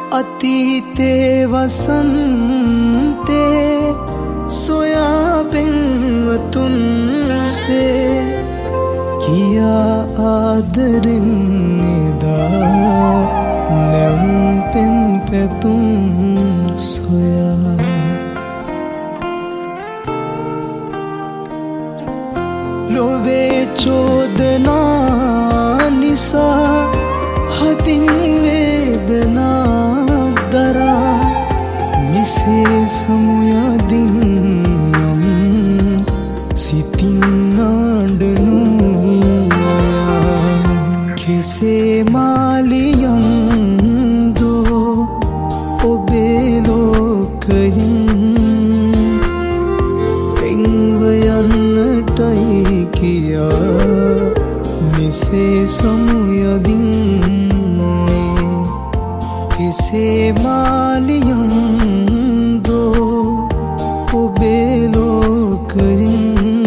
අතීතේ වසන්තේ සොයා පෙන්වතුන්සේ කියා ආදරෙන් එදා නැව් පෙන් පැතුම් සොයා ලොවේ චෝදනා නිසා හදින් වේදනා දරා මිසේ සමුයදින් නම් සිතින් නාඩනු කෙසේ මාලියම් දෝ ඔබේ ලෝකයෙන් පෙන්ව යන්නටයි කියා මිසේ සමුයදින් කෙසේ මාලියම් දෝ ඔබේ ලෝකයෙන්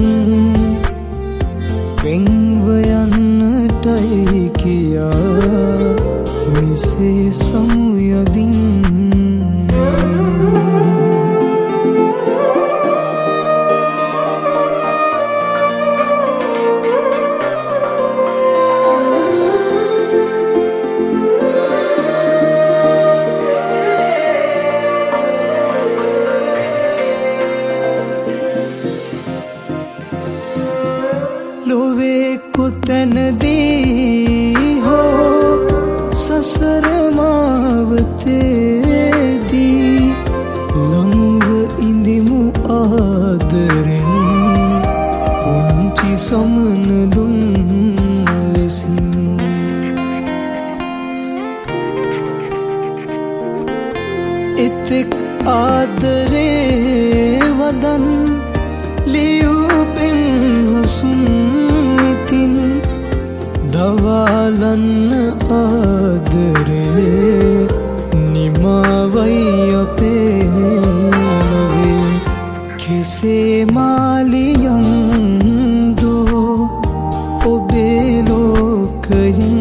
පෙන්ව යන්නටයි කියා මිසේ සමුයදින් ලොවේ කොතැනදී හෝ සසර මාවතේදී ළඟ ඉඳිමු ආදරෙන් පුංචි සමනලුන් ලෙසින් එතෙක් ආදරේ වදන් ලියූ පෙන් හසුන් ඉතින් දවාලන්න ආදරේ නිමාවයි අපේ නොවේ කෙසේ මාලියම් දෝ ඔබේ ලෝකයෙන්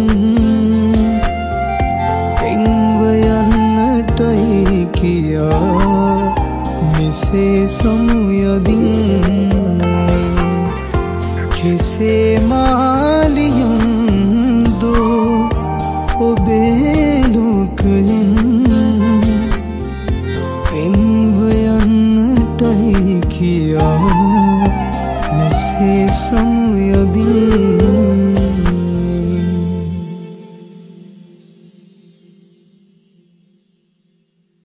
පෙන්ව යන්නටයි කියා මිසේ සමුයදින් කෙසේ මාලියම් දෝ ඔබේ ලෝකයෙන් පෙන්ව යන්නටයි කියා මිසේ සමුයදින්